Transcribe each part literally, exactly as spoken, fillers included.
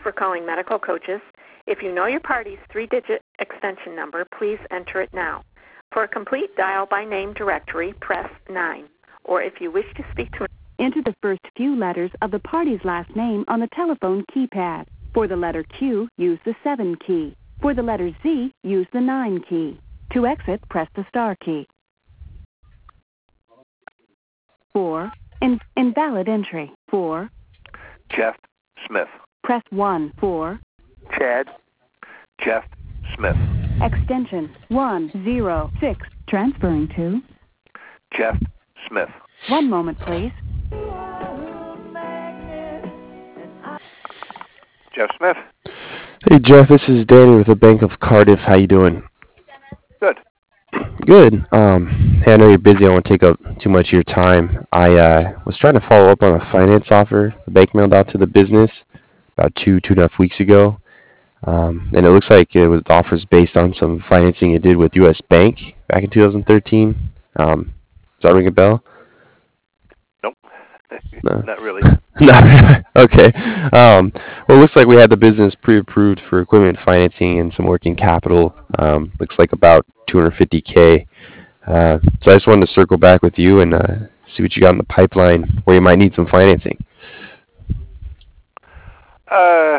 for calling Medical Coaches. If you know your party's three-digit extension number, please enter it now. For a complete dial-by-name directory, press nine. Or if you wish to speak to... Enter the first few letters of the party's last name on the telephone keypad. For the letter Q, use the seven key. For the letter Z, use the nine key. To exit, press the star key. four. In, invalid entry. four. Jeff Smith. Press one. four. Chad. Jeff Smith. Extension one zero six. Transferring to... Jeff Smith. One moment, please. Jeff Smith. Hey, Jeff, this is Danny with the Bank of Cardiff. How you doing? Good. Good. Um, hey, I know you're busy. I don't want to take up too much of your time. I uh, was trying to follow up on a finance offer the bank mailed out to the business about two, two and a half weeks ago. Um, and it looks like it was offers based on some financing it did with U S Bank back in two thousand thirteen. Um, does that ring a bell? Nope. No. Not really. Not really. Okay. Um, well, it looks like we had the business pre-approved for equipment financing and some working capital. Um, looks like about two hundred fifty K. Uh, so I just wanted to circle back with you and uh, see what you got in the pipeline where you might need some financing. Uh,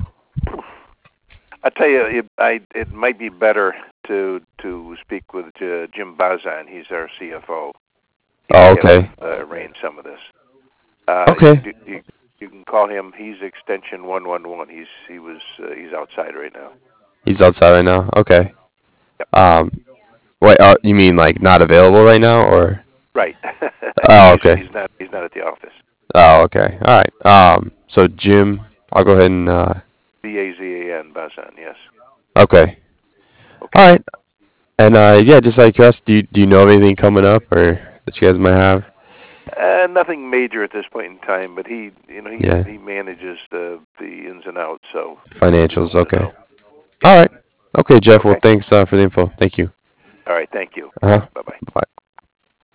I tell you, it, I, it might be better to to speak with uh, Jim Bazan. He's our C F O. He Oh, okay. Uh, arrange some of this. Uh, okay. You, you, you can call him. He's extension one one one. He's he was uh, he's outside right now. He's outside right now. Okay. Yep. Um, wait. Uh, you mean like not available right now, or? Right. Oh, okay. He's not. He's not at the office. Oh, okay. All right. Um, so Jim, I'll go ahead and. Uh, B A Z A N Bazan. Yes. Okay. Okay. All right. And uh, yeah, just like us, do you, do you know of anything coming up or that you guys might have? Uh, nothing major at this point in time, but he, you know, he Yeah. he manages the the ins and outs. So Financials. Okay. know. All right. Okay, Jeff. Okay. Well, thanks uh, for the info. Thank you. All right. Thank you. Uh huh. Bye bye. Bye.